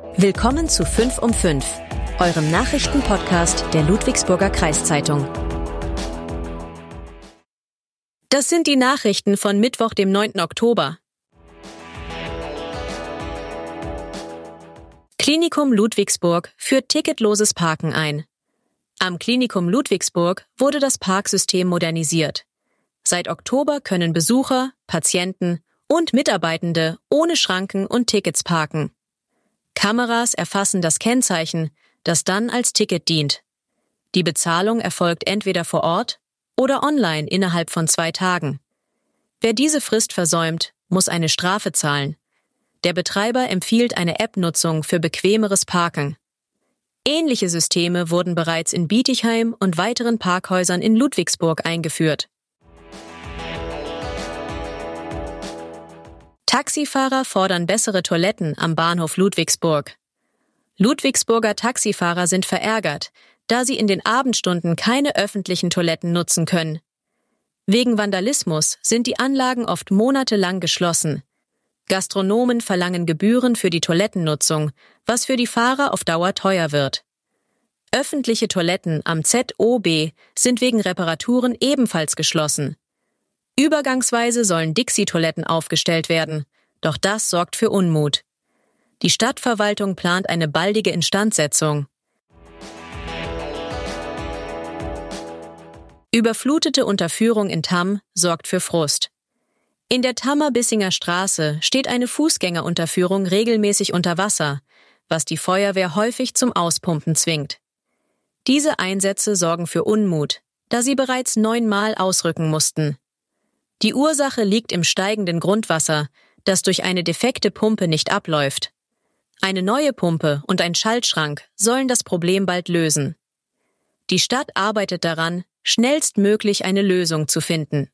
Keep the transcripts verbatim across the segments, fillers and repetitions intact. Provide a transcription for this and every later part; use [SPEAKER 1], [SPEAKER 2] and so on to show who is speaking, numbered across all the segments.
[SPEAKER 1] Willkommen zu fünf um fünf, eurem Nachrichtenpodcast der Ludwigsburger Kreiszeitung. Das sind die Nachrichten von Mittwoch, dem neunten Oktober. Klinikum Ludwigsburg führt ticketloses Parken ein. Am Klinikum Ludwigsburg wurde das Parksystem modernisiert. Seit Oktober können Besucher, Patienten und Mitarbeitende ohne Schranken und Tickets parken. Kameras erfassen das Kennzeichen, das dann als Ticket dient. Die Bezahlung erfolgt entweder vor Ort oder online innerhalb von zwei Tagen. Wer diese Frist versäumt, muss eine Strafe zahlen. Der Betreiber empfiehlt eine App-Nutzung für bequemeres Parken. Ähnliche Systeme wurden bereits in Bietigheim und weiteren Parkhäusern in Ludwigsburg eingeführt. Taxifahrer fordern bessere Toiletten am Bahnhof Ludwigsburg. Ludwigsburger Taxifahrer sind verärgert, da sie in den Abendstunden keine öffentlichen Toiletten nutzen können. Wegen Vandalismus sind die Anlagen oft monatelang geschlossen. Gastronomen verlangen Gebühren für die Toilettennutzung, was für die Fahrer auf Dauer teuer wird. Öffentliche Toiletten am Z O B sind wegen Reparaturen ebenfalls geschlossen. Übergangsweise sollen Dixie-Toiletten aufgestellt werden, doch das sorgt für Unmut. Die Stadtverwaltung plant eine baldige Instandsetzung. Überflutete Unterführung in Tamm sorgt für Frust. In der Tammer Bissinger Straße steht eine Fußgängerunterführung regelmäßig unter Wasser, was die Feuerwehr häufig zum Auspumpen zwingt. Diese Einsätze sorgen für Unmut, da sie bereits neunmal ausrücken mussten. Die Ursache liegt im steigenden Grundwasser, das durch eine defekte Pumpe nicht abläuft. Eine neue Pumpe und ein Schaltschrank sollen das Problem bald lösen. Die Stadt arbeitet daran, schnellstmöglich eine Lösung zu finden.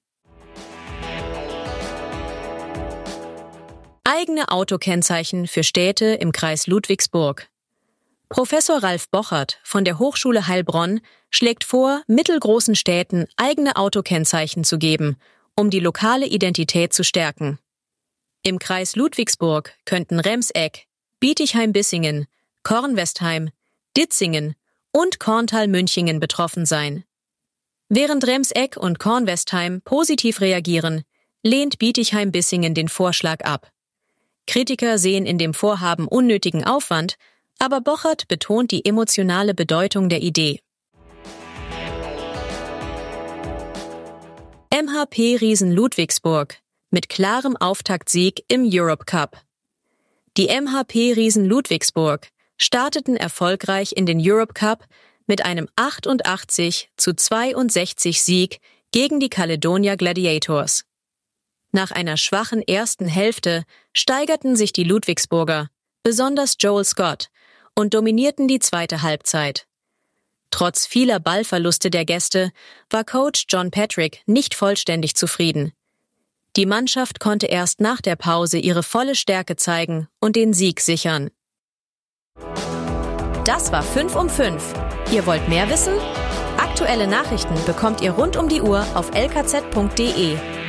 [SPEAKER 1] Eigene Autokennzeichen für Städte im Kreis Ludwigsburg. Professor Ralf Bochert von der Hochschule Heilbronn schlägt vor, mittelgroßen Städten eigene Autokennzeichen zu geben, um die lokale Identität zu stärken. Im Kreis Ludwigsburg könnten Remseck, Bietigheim-Bissingen, Kornwestheim, Ditzingen und Korntal-Münchingen betroffen sein. Während Remseck und Kornwestheim positiv reagieren, lehnt Bietigheim-Bissingen den Vorschlag ab. Kritiker sehen in dem Vorhaben unnötigen Aufwand, aber Bochert betont die emotionale Bedeutung der Idee. M H P-Riesen Ludwigsburg mit klarem Auftaktsieg im Europe Cup. Die M H P-Riesen Ludwigsburg starteten erfolgreich in den Europe Cup mit einem achtundachtzig zu zweiundsechzig Sieg gegen die Caledonia Gladiators. Nach einer schwachen ersten Hälfte steigerten sich die Ludwigsburger, besonders Joel Scott, und dominierten die zweite Halbzeit. Trotz vieler Ballverluste der Gäste war Coach John Patrick nicht vollständig zufrieden. Die Mannschaft konnte erst nach der Pause ihre volle Stärke zeigen und den Sieg sichern. Das war fünf um fünf. Ihr wollt mehr wissen? Aktuelle Nachrichten bekommt ihr rund um die Uhr auf l k z punkt d e.